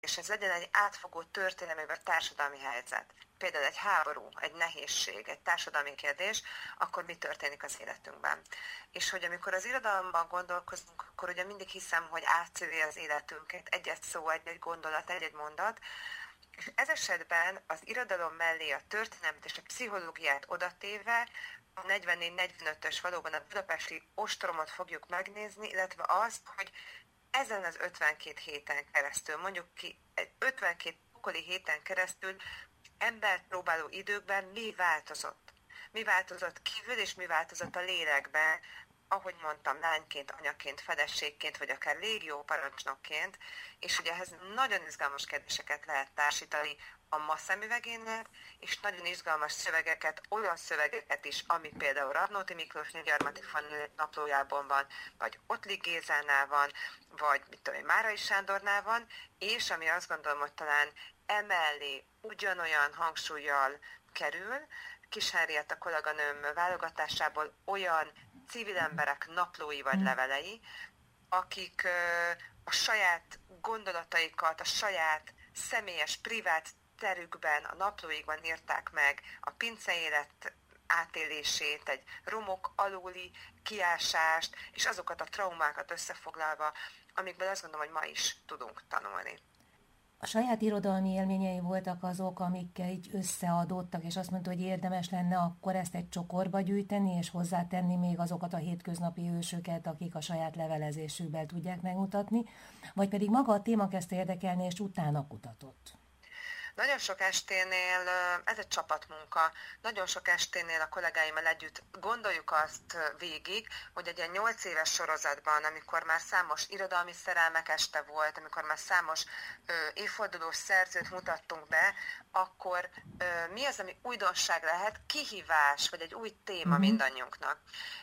és ez legyen egy átfogó történelmi vagy társadalmi helyzet, például egy háború, egy nehézség, egy társadalmi kérdés, akkor mi történik az életünkben. És hogy amikor az irodalomban gondolkozunk, akkor ugye mindig hiszem, hogy átszövi az életünket, egy-egy szó, egy-egy gondolat, egy-egy mondat, és ez esetben az irodalom mellé a történelmet és a pszichológiát odatéve a 44-45-ös valóban a budapesti ostromot fogjuk megnézni, illetve azt, hogy ezen az 52 héten keresztül, mondjuk ki, 52 pokoli héten keresztül embert próbáló időkben mi változott. Mi változott kívül, és mi változott a lélekben, ahogy mondtam, lányként, anyaként, feleségként, vagy akár légió parancsnokként, és ugye ehhez nagyon izgalmas kérdéseket lehet társítani a ma szemüvegének, és nagyon izgalmas szövegeket, olyan szövegeket is, ami például Radnóti Miklós Gyarmati Fanni naplójában van, vagy Ottlik Gézánál van, vagy mit tudom én, Márai Sándornál van, és ami azt gondolom, hogy talán emellé ugyanolyan hangsúlyjal kerül, Kis Henrietta kolléganőm válogatásából olyan civil emberek naplói vagy levelei, akik a saját gondolataikat, a saját személyes, privát terükben, a naplóikban írták meg a pinceélet átélését, egy romok aluli kiásást, és azokat a traumákat összefoglalva, amikből azt gondolom, hogy ma is tudunk tanulni. A saját irodalmi élményei voltak azok, amikkel így összeadódtak, és azt mondta, hogy érdemes lenne akkor ezt egy csokorba gyűjteni, és hozzátenni még azokat a hétköznapi hősöket, akik a saját levelezésükben tudják megmutatni, vagy pedig maga a téma kezdte érdekelni, és utána kutatott. Nagyon sok esténél, ez egy csapatmunka, nagyon sok esténél a kollégáimmal együtt gondoljuk azt végig, hogy egy ilyen 8 éves sorozatban, amikor már számos irodalmi szerelmek este volt, amikor már számos évfordulós szerzőt mutattunk be, akkor mi az, ami újdonság lehet, kihívás, vagy egy új téma mindannyiunknak.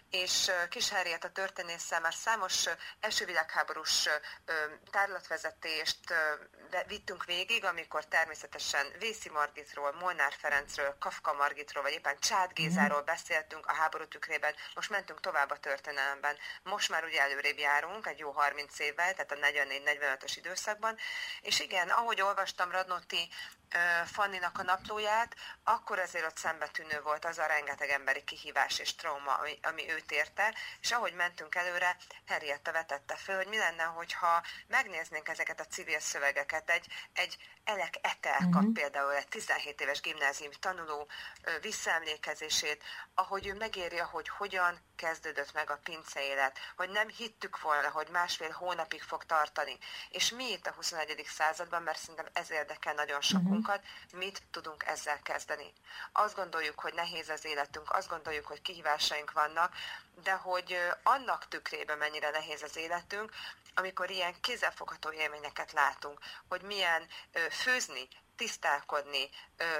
És Kis Henrietta történésszel már számos első világháborús tárlatvezetést vittünk végig, amikor természetesen Vészi Margitról, Molnár Ferencről, Kafka Margitról, vagy éppen Csád Gézáról beszéltünk a háború tükrében, most mentünk tovább a történelemben. Most már ugye előrébb járunk, egy jó 30 évvel, tehát a 44-45-ös időszakban, és igen, ahogy olvastam Radnóti Fanninak a naplóját, akkor azért ott szembetűnő volt az a rengeteg emberi kihívás és trauma, ami őt érte, és ahogy mentünk előre, Henrietta vetette föl, hogy mi lenne, hogyha megnéznénk ezeket a civil szövegeket, egy Elek Etel kap például egy 17 éves gimnáziumi tanuló visszaemlékezését, ahogy ő megírja, hogy hogyan kezdődött meg a pince élet, hogy nem hittük volna, hogy másfél hónapig fog tartani. És mi itt a 21. században, mert szerintem ez érdekel nagyon sokunkat, mit tudunk ezzel kezdeni. Azt gondoljuk, hogy nehéz az életünk, azt gondoljuk, hogy kihívásaink vannak, de hogy annak tükrében mennyire nehéz az életünk, amikor ilyen kézzelfogható élményeket látunk, hogy milyen főzni, tisztálkodni,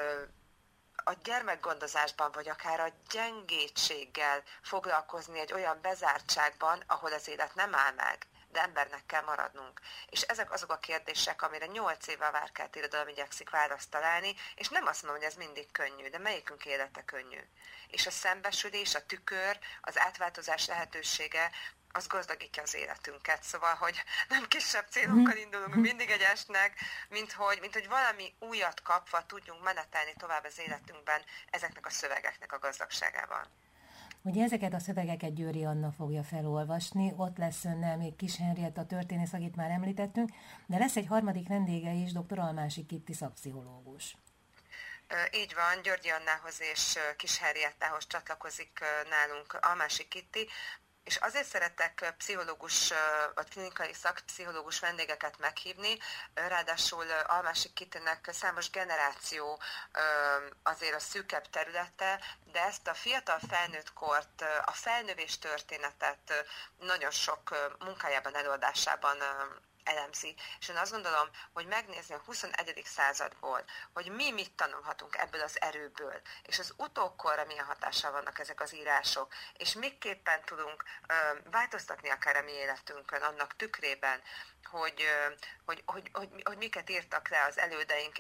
a gyermekgondozásban, vagy akár a gyengétséggel foglalkozni egy olyan bezártságban, ahol az élet nem áll meg, de embernek kell maradnunk. És ezek azok a kérdések, amire 8 éve a Várkert Irodalom igyekszik választ találni, és nem azt mondom, hogy ez mindig könnyű, de melyikünk élete könnyű. És a szembesülés, a tükör, az átváltozás lehetősége, az gazdagítja az életünket. Szóval, hogy nem kisebb célokkal indulunk mindig egy estnek, mint hogy valami újat kapva tudjunk menetelni tovább az életünkben ezeknek a szövegeknek a gazdagságával. Ugye ezeket a szövegeket Győri Anna fogja felolvasni, ott lesz önnel még Kis Henrietta történész, akit már említettünk, de lesz egy harmadik vendége is, dr. Almási Kitti szakpszichológus. Így van, Györgyi Annához és Kis Henriettához csatlakozik nálunk Almási Kitti, és azért szeretek pszichológus, vagy klinikai szakpszichológus vendégeket meghívni, ráadásul Almási Kittinek számos generáció azért a szűkebb területe, de ezt a fiatal felnőtt kort, a felnövés történetet nagyon sok munkájában, előadásában elemzi. És én azt gondolom, hogy megnézni a 21. századból, hogy mi mit tanulhatunk ebből az erőből, és az utókorra milyen hatással vannak ezek az írások, és miképpen tudunk változtatni akár a mi életünkön, annak tükrében, hogy miket írtak le az elődeink, és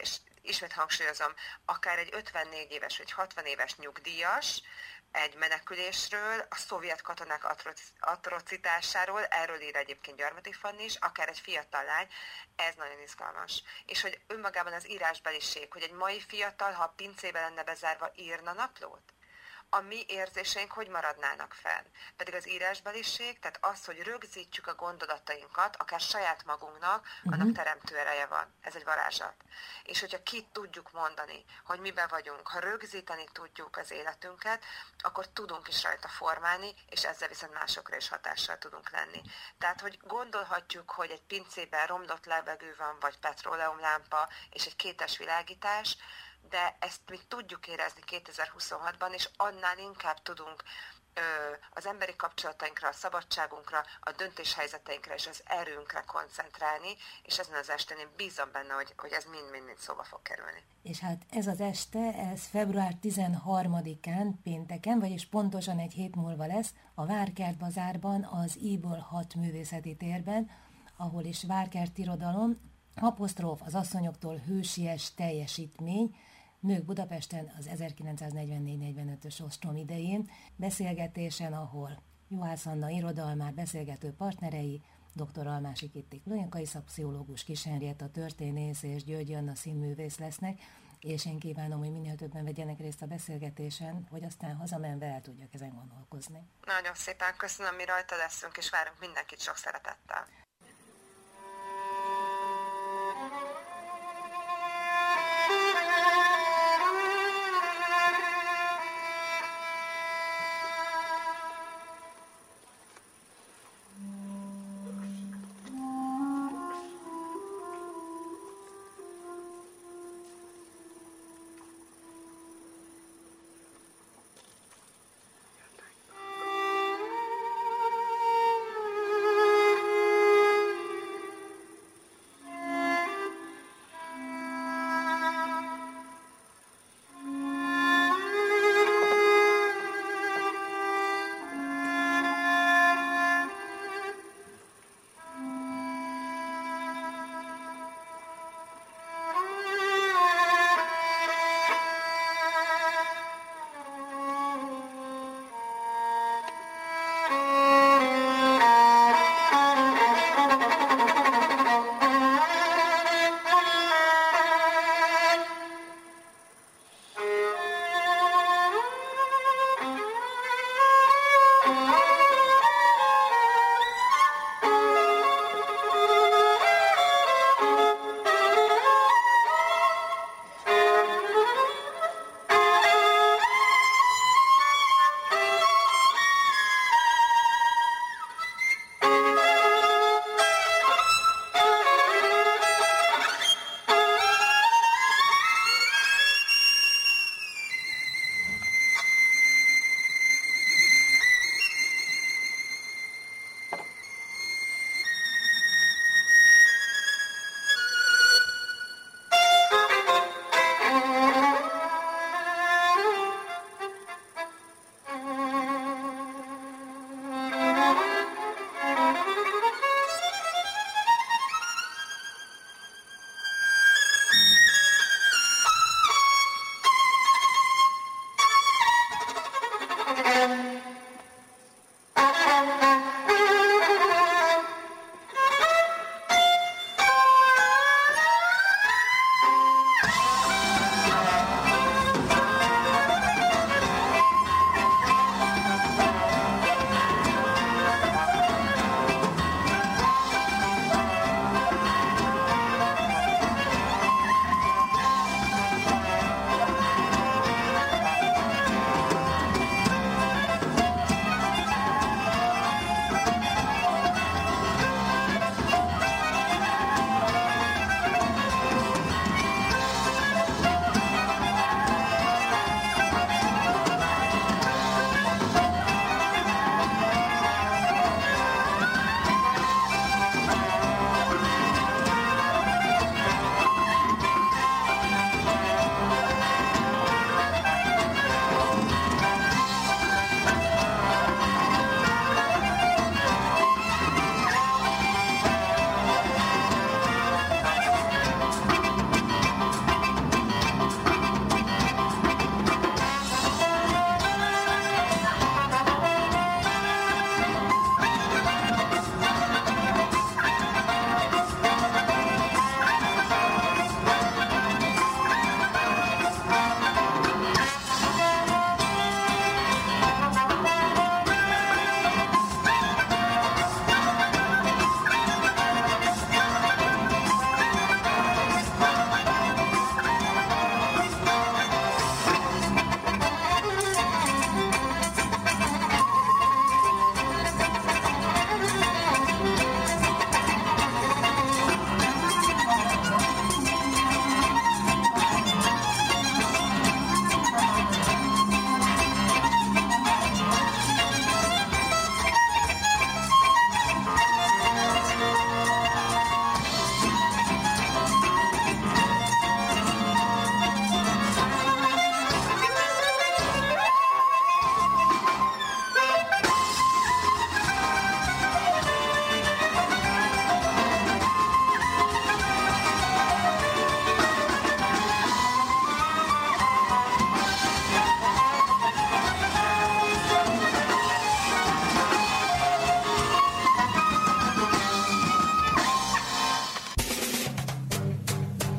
ismét hangsúlyozom, akár egy 54 éves vagy 60 éves nyugdíjas, egy menekülésről, a szovjet katonák atrocitásáról, erről ír egyébként Gyarmati Fanni is, akár egy fiatal lány, ez nagyon izgalmas. És hogy önmagában az írásbeliség, hogy egy mai fiatal, ha a pincébe lenne bezárva, írna naplót? A mi érzéseink hogy maradnának fenn? Pedig az írásbeliség, tehát az, hogy rögzítjük a gondolatainkat, akár saját magunknak, annak teremtő ereje van. Ez egy varázslat. És hogyha ki tudjuk mondani, hogy miben vagyunk, ha rögzíteni tudjuk az életünket, akkor tudunk is rajta formálni, és ezzel viszont másokra is hatással tudunk lenni. Tehát, hogy gondolhatjuk, hogy egy pincében romlott levegő van, vagy petróleumlámpa, és egy kétes világítás, de ezt mi tudjuk érezni 2026-ban, és annál inkább tudunk az emberi kapcsolatainkra, a szabadságunkra, a döntéshelyzeteinkre és az erőnkre koncentrálni, és ezen az estén én bízom benne, hogy ez mind-mind szóba fog kerülni. És hát ez az este, ez február 13-án, pénteken, vagyis pontosan egy hét múlva lesz, a Várkert Bazárban, az I-ból 6 művészeti térben, ahol is Várkert irodalom, apostróf az asszonyoktól hősies teljesítmény, nők Budapesten az 1944-45-ös ostrom idején, beszélgetésen, ahol Juhász Anna irodalmár beszélgető partnerei, dr. Almási Kitti klinikai szakpszichológus, Kis Henrietta történész és Györgyi Anna színművész lesznek, és én kívánom, hogy minél többen vegyenek részt a beszélgetésen, hogy aztán hazamenve el tudjak ezen gondolkozni. Nagyon szépen köszönöm, mi rajta leszünk, és várunk mindenkit sok szeretettel.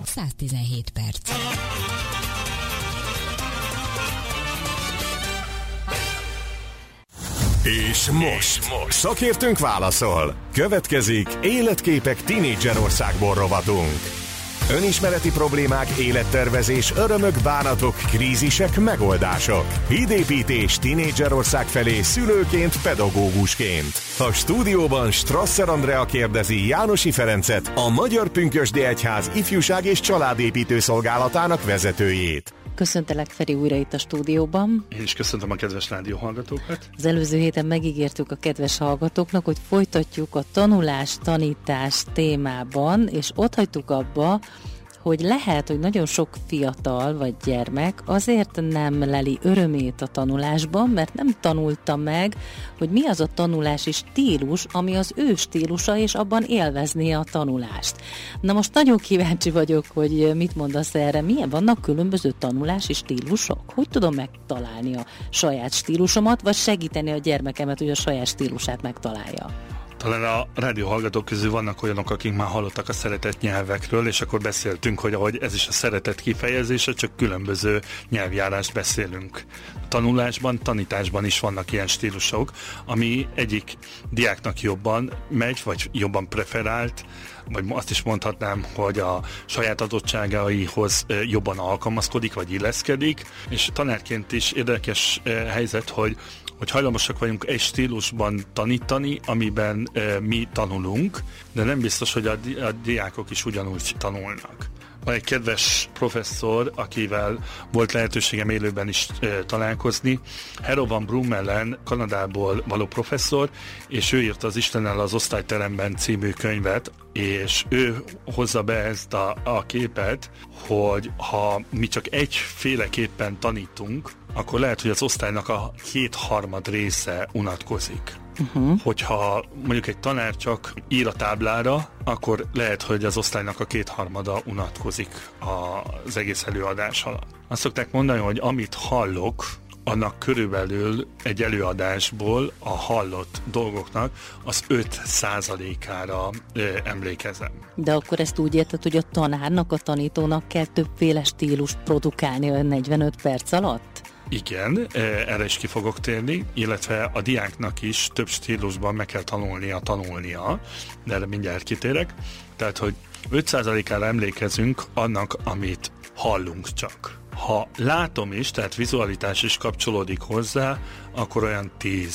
117 perc. És most szakértőnk válaszol. Következik Életképek Tínédzserországból rovatunk. Önismereti problémák, élettervezés, örömök, bánatok, krízisek, megoldások. Hídépítés Tínédzserország felé szülőként, pedagógusként. A stúdióban Strasser Andrea kérdezi Jánosi Ferencet, a Magyar Pünkösdi Egyház ifjúság és családépítő szolgálatának vezetőjét. Köszöntelek, Feri, újra itt a stúdióban. Én is köszöntöm a kedves rádióhallgatókat. Az előző héten megígértük a kedves hallgatóknak, hogy folytatjuk a tanulás-tanítás témában, és ott hagytuk abba, hogy lehet, hogy nagyon sok fiatal vagy gyermek azért nem leli örömét a tanulásban, mert nem tanulta meg, hogy mi az a tanulási stílus, ami az ő stílusa, és abban élvezné a tanulást. Na most nagyon kíváncsi vagyok, hogy mit mondasz erre. Milyen vannak különböző tanulási stílusok? Hogy tudom megtalálni a saját stílusomat, vagy segíteni a gyermekemet, hogy a saját stílusát megtalálja? Talán a rádióhallgatók közül vannak olyanok, akik már hallottak a szeretett nyelvekről, és akkor beszéltünk, hogy ez is a szeretet kifejezése, csak különböző nyelvjárást beszélünk. Tanulásban, tanításban is vannak ilyen stílusok, ami egyik diáknak jobban megy, vagy jobban preferált, vagy azt is mondhatnám, hogy a saját adottságaihoz jobban alkalmazkodik, vagy illeszkedik, és tanárként is érdekes helyzet, hogy hajlamosak vagyunk egy stílusban tanítani, amiben mi tanulunk, de nem biztos, hogy a diákok is ugyanúgy tanulnak. Van egy kedves professzor, akivel volt lehetőségem élőben is találkozni, Harold Van Brummelen, Kanadából való professzor, és ő írta az Istennel az osztályteremben című könyvet, és ő hozza be ezt a képet, hogy ha mi csak egyféleképpen tanítunk, akkor lehet, hogy az osztálynak a 2/3 része unatkozik. Hogyha mondjuk egy tanár csak ír a táblára, akkor lehet, hogy az osztálynak a 2/3 unatkozik az egész előadás alatt. Azt szokták mondani, hogy amit hallok, annak körülbelül egy előadásból a hallott dolgoknak az 5%-ára emlékezem. De akkor ezt úgy érted, hogy a tanárnak, a tanítónak kell többféle stílust produkálni a 45 perc alatt? Igen, erre is ki fogok térni, illetve a diáknak is több stílusban meg kell tanulnia, de erre mindjárt kitérek. Tehát, hogy 5%-ára emlékezünk annak, amit hallunk csak. Ha látom is, tehát vizualitás is kapcsolódik hozzá, akkor olyan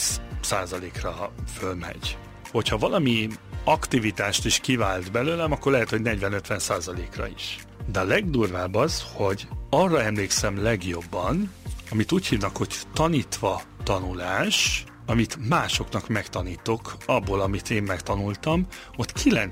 10%-ra fölmegy. Hogyha valami aktivitást is kivált belőlem, akkor lehet, hogy 40-50%-ra is. De a legdurvább az, hogy arra emlékszem legjobban, amit úgy hívnak, hogy tanítva tanulás, amit másoknak megtanítok, abból, amit én megtanultam, ott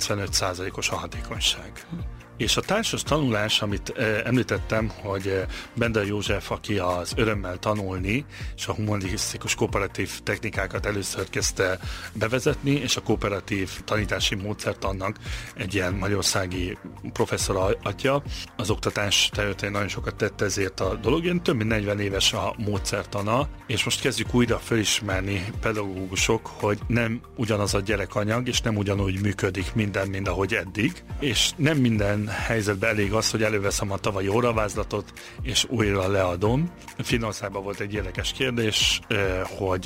95%-os a hatékonyság. És a társas tanulás, amit említettem, hogy Bender József, aki az Örömmel tanulni, és a humanisztikus kooperatív technikákat először kezdte bevezetni, és a kooperatív tanítási módszertannak egy ilyen magyarországi professzor atya. Az oktatás területén nagyon sokat tett ezért a dologért. Több mint 40 éves a módszertana, és most kezdjük újra felismerni pedagógusok, hogy nem ugyanaz a gyerekanyag, és nem ugyanúgy működik minden, mint ahogy eddig, és nem minden helyzetben elég az, hogy előveszem a tavalyi óravázlatot, és újra leadom. Finnországban volt egy érdekes kérdés, hogy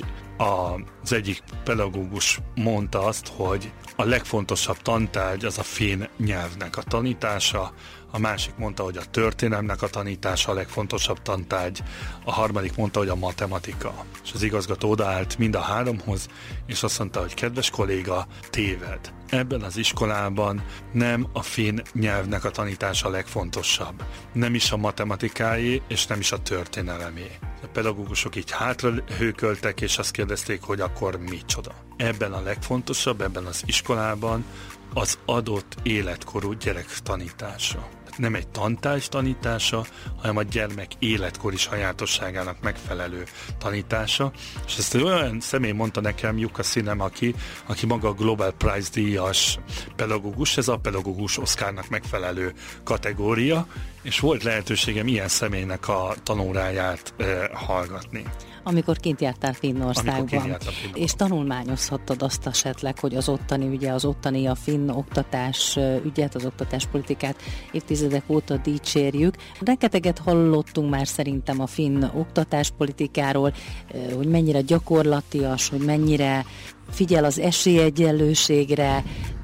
az egyik pedagógus mondta azt, hogy a legfontosabb tantárgy az a finn nyelvnek a tanítása, a másik mondta, hogy a történelemnek a tanítása a legfontosabb tantárgy, a harmadik mondta, hogy a matematika. És az igazgató odaállt mind a háromhoz, és azt mondta, hogy kedves kolléga, téved. Ebben az iskolában nem a finn nyelvnek a tanítása a legfontosabb. Nem is a matematikáé, és nem is a történelemé. A pedagógusok így hátrahőköltek, és azt kérdezték, hogy akkor micsoda. Ebben a legfontosabb, ebben az iskolában az adott életkorú gyerek tanítása. Nem egy tantárgy tanítása, hanem a gyermek életkori sajátosságának megfelelő tanítása. És ezt olyan személy mondta nekem, Jukka Szinem, aki maga a Global Prize díjas pedagógus, ez a pedagógus Oscarnak megfelelő kategória, és volt lehetőségem ilyen személynek a tanóráját hallgatni. Amikor kint jártál Finnországban, és tanulmányozhattad azt esetleg, hogy az ottani a finn oktatás ügyet, az oktatáspolitikát évtizedek évtizedek óta dicsérjük. Rengeteget hallottunk már szerintem a finn oktatáspolitikáról, hogy mennyire gyakorlatias, hogy mennyire figyel az esélyegyenlőségre.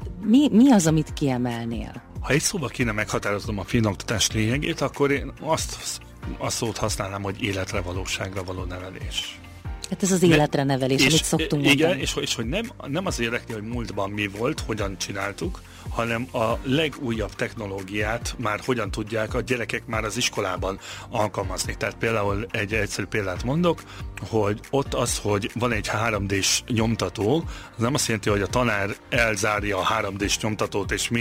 Mi az, amit kiemelnél? Ha egy szóba kéne meghatároznom a finn oktatás lényegét, akkor én azt szót használnám, hogy életre, valóságra való nevelés. Hát ez az életre nevelés, amit szoktunk mondani. Igen, és hogy nem az érdekli, hogy múltban mi volt, hogyan csináltuk, hanem a legújabb technológiát már hogyan tudják a gyerekek már az iskolában alkalmazni. Tehát például egy egyszerű példát mondok, hogy ott az, hogy van egy 3D-s nyomtató, az nem azt jelenti, hogy a tanár elzárja a 3D-s nyomtatót, és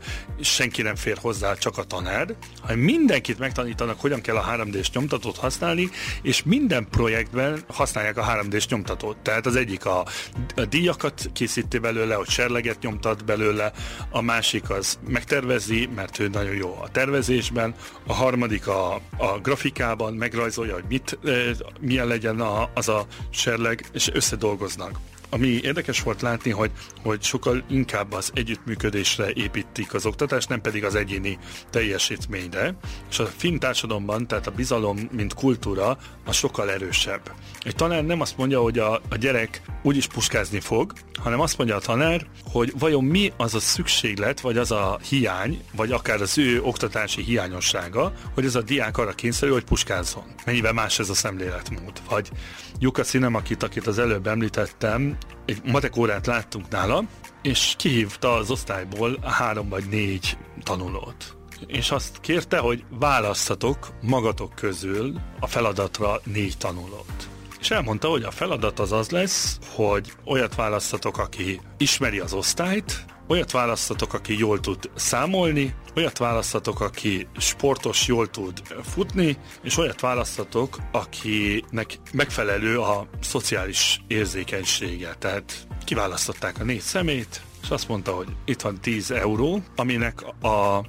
senki nem fér hozzá, csak a tanár, hanem mindenkit megtanítanak, hogyan kell a 3D-s nyomtatót használni, és minden projektben használják a 3D-s nyomtatót. Tehát az egyik a díjakat készíti belőle, hogy serleget nyomtat belőle, a másik az megtervezi, mert ő nagyon jó a tervezésben, a harmadik a grafikában megrajzolja, hogy milyen legyen az a serleg, és összedolgoznak. Ami érdekes volt látni, hogy sokkal inkább az együttműködésre építik az oktatást, nem pedig az egyéni teljesítményre. És a finn társadalomban, tehát a bizalom, mint kultúra, az sokkal erősebb. Egy tanár nem azt mondja, hogy a gyerek úgyis puskázni fog, hanem azt mondja a tanár, hogy vajon mi az a szükséglet, vagy az a hiány, vagy akár az ő oktatási hiányossága, hogy ez a diák arra kényszerül, hogy puskázzon. Mennyivel más ez a szemléletmód. Vagy Jukka Szinem, akit az előbb említettem, egy matek órát láttunk nála, és kihívta az osztályból 3 vagy 4 tanulót. És azt kérte, hogy válasszatok magatok közül a feladatra 4 tanulót. És elmondta, hogy a feladat az lesz, hogy olyat választatok, aki ismeri az osztályt, olyat választatok, aki jól tud számolni, olyat választatok, aki sportos, jól tud futni, és olyat választatok, akinek megfelelő a szociális érzékenysége. Tehát kiválasztották a 4 szemét, és azt mondta, hogy itt van 10 euró, aminek a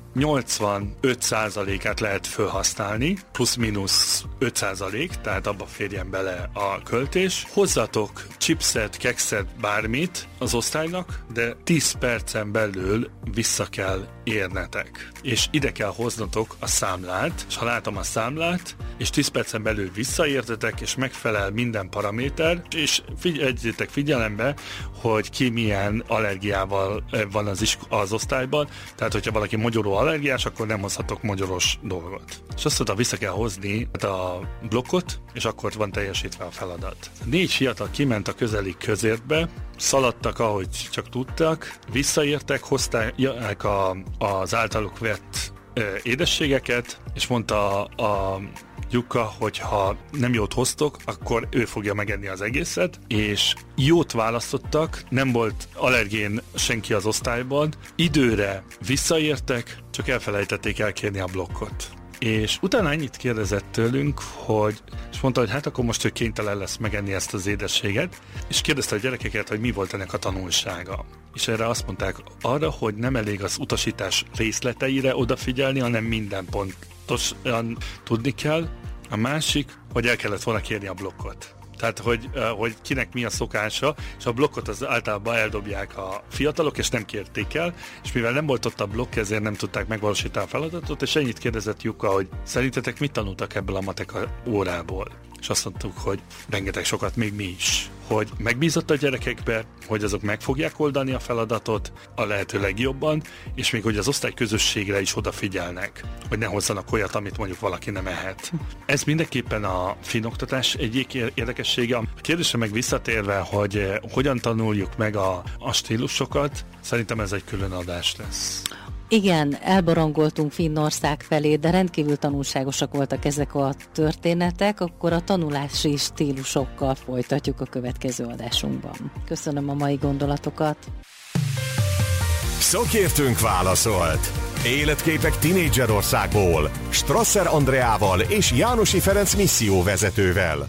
85%-át lehet felhasználni, plusz-minusz 5%, tehát abba férjen bele a költés. Hozzatok chipset, kekszet, bármit az osztálynak, de 10 percen belül vissza kell érnetek. És ide kell hoznatok a számlát, és ha látom a számlát, és 10 percen belül visszaértetek, és megfelel minden paraméter, és vegyétek figyelembe, hogy ki milyen allergiával van az osztályban, tehát hogyha valaki mogyoró allergiás, akkor nem hozhatok mogyoros dolgot. És azt mondta, vissza kell hozni a blokkot, és akkor van teljesítve a feladat. 4 fiatal kiment a közeli közértbe, szaladtak, ahogy csak tudtak, visszaértek, hozták az általuk vett édességeket, és mondta a Jukka, hogy ha nem jót hoztok, akkor ő fogja megenni az egészet, és jót választottak, nem volt allergén senki az osztályban, időre visszaértek, csak elfelejtették elkérni a blokkot. És utána ennyit kérdezett tőlünk, és mondta, hogy hát akkor most ő kénytelen lesz megenni ezt az édességet, és kérdezte a gyerekeket, hogy mi volt ennek a tanulsága. És erre azt mondták arra, hogy nem elég az utasítás részleteire odafigyelni, hanem minden pontosan tudni kell. A másik, hogy el kellett volna kérni a blokkot. Tehát, hogy kinek mi a szokása, és a blokkot az általában eldobják a fiatalok, és nem kérték el, és mivel nem volt ott a blokk, ezért nem tudták megvalósítani a feladatot, és ennyit kérdezett Jukka, hogy szerintetek mit tanultak ebből a matek órából? És azt mondtuk, hogy rengeteg sokat, még mi is. Hogy megbízott a gyerekekbe, hogy azok meg fogják oldani a feladatot a lehető legjobban, és még hogy az osztályközösségre is odafigyelnek, hogy ne hozzanak olyat, amit mondjuk valaki nem ehet. Ez mindenképpen a finn oktatás egyik érdekessége. A kérdésre meg visszatérve, hogy hogyan tanuljuk meg a stílusokat, szerintem ez egy külön adás lesz. Igen, elbarangoltunk Finnország felé, de rendkívül tanulságosak voltak ezek a történetek, akkor a tanulási stílusokkal folytatjuk a következő adásunkban. Köszönöm a mai gondolatokat. Szakértőnk válaszolt. Életképek Tinédzserországból Strasser Andreával és Jánosi Ferenc misszióvezetővel.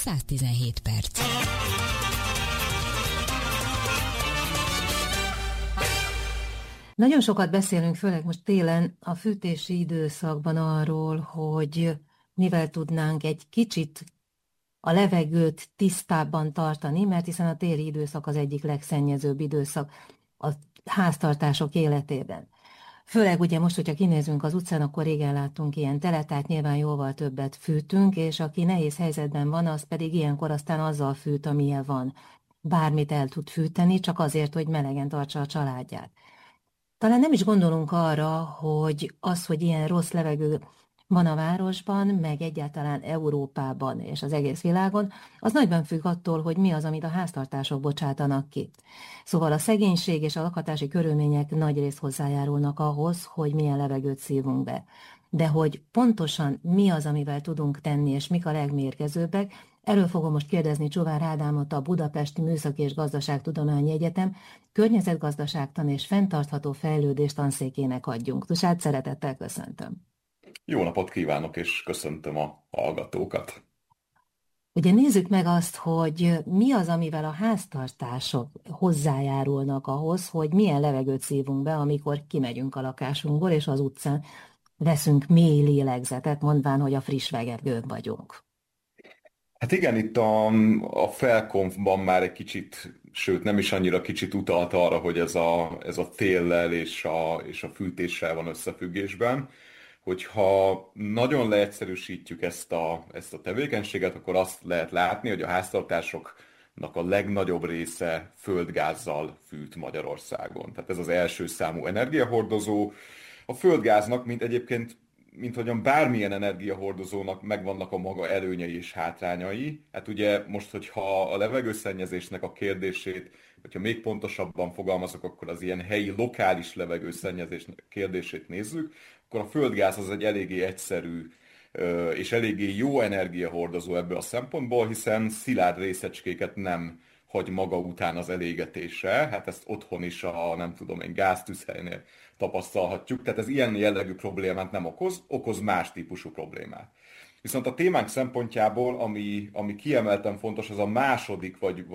117 perc. Nagyon sokat beszélünk, főleg most télen, a fűtési időszakban arról, hogy mivel tudnánk egy kicsit a levegőt tisztábban tartani, mert hiszen a téli időszak az egyik legszennyezőbb időszak a háztartások életében. Főleg ugye most, hogyha kinézünk az utcán, akkor régen láttunk ilyen telet, tehát nyilván jóval többet fűtünk, és aki nehéz helyzetben van, az pedig ilyenkor aztán azzal fűt, amilyen van. Bármit el tud fűteni, csak azért, hogy melegen tartsa a családját. Talán nem is gondolunk arra, hogy az, hogy ilyen rossz levegő van a városban, meg egyáltalán Európában és az egész világon, az nagyban függ attól, hogy mi az, amit a háztartások bocsátanak ki. Szóval a szegénység és a lakhatási körülmények nagyrészt hozzájárulnak ahhoz, hogy milyen levegőt szívunk be. De hogy pontosan mi az, amivel tudunk tenni, és mik a legmérgezőbbek, erről fogom most kérdezni Csuvár Ádámot, a Budapesti Műszaki és Gazdaságtudományi Egyetem környezetgazdaságtan és fenntartható fejlődés tanszékének adjunktusát. Szeretettel köszöntöm. Jó napot kívánok, és köszöntöm a hallgatókat. Ugye nézzük meg azt, hogy mi az, amivel a háztartások hozzájárulnak ahhoz, hogy milyen levegőt szívunk be, amikor kimegyünk a lakásunkból, és az utcán veszünk mély lélegzetet, mondván, hogy a friss levegőn vagyunk. Hát igen, itt a Felkonfban már egy kicsit, sőt nem is annyira kicsit utalt arra, hogy ez a téllel és a fűtéssel van összefüggésben. Hogyha nagyon leegyszerűsítjük ezt a tevékenységet, akkor azt lehet látni, hogy a háztartásoknak a legnagyobb része földgázzal fűt Magyarországon. Tehát ez az első számú energiahordozó. A földgáznak, mint hogyan bármilyen energiahordozónak megvannak a maga előnyei és hátrányai. Hát ugye most, hogyha a levegőszennyezésnek a kérdését, hogyha még pontosabban fogalmazok, akkor az ilyen helyi, lokális levegőszennyezésnek kérdését nézzük, akkor a földgáz az egy eléggé egyszerű és eléggé jó energiahordozó ebből a szempontból, hiszen szilárd részecskéket nem hagy maga után az elégetésre. Hát ezt otthon is gáztűzhelynél tapasztalhatjuk. Tehát ez ilyen jellegű problémát nem okoz más típusú problémát. Viszont a témánk szempontjából, ami kiemelten fontos, az a második vagy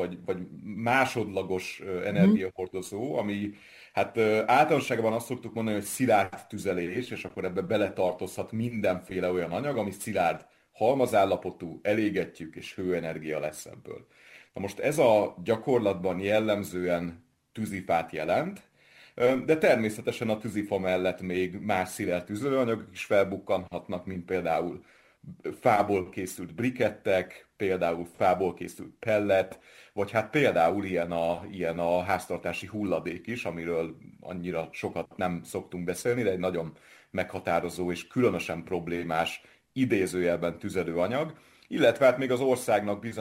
másodlagos energiahordozó, ami hát általánosságban azt szoktuk mondani, hogy szilárd tüzelés, és akkor ebbe beletartozhat mindenféle olyan anyag, ami szilárd halmazállapotú, elégetjük, és hőenergia lesz ebből. Na most ez a gyakorlatban jellemzően tűzifát jelent, de természetesen a tűzifa mellett még más szilárd tüzelőanyagok is felbukkanhatnak, mint például fából készült brikettek, például fából készült pellet, vagy hát például ilyen a háztartási hulladék is, amiről annyira sokat nem szoktunk beszélni, de egy nagyon meghatározó és különösen problémás idézőjelben tüzelőanyag, illetve hát még az országnak bizony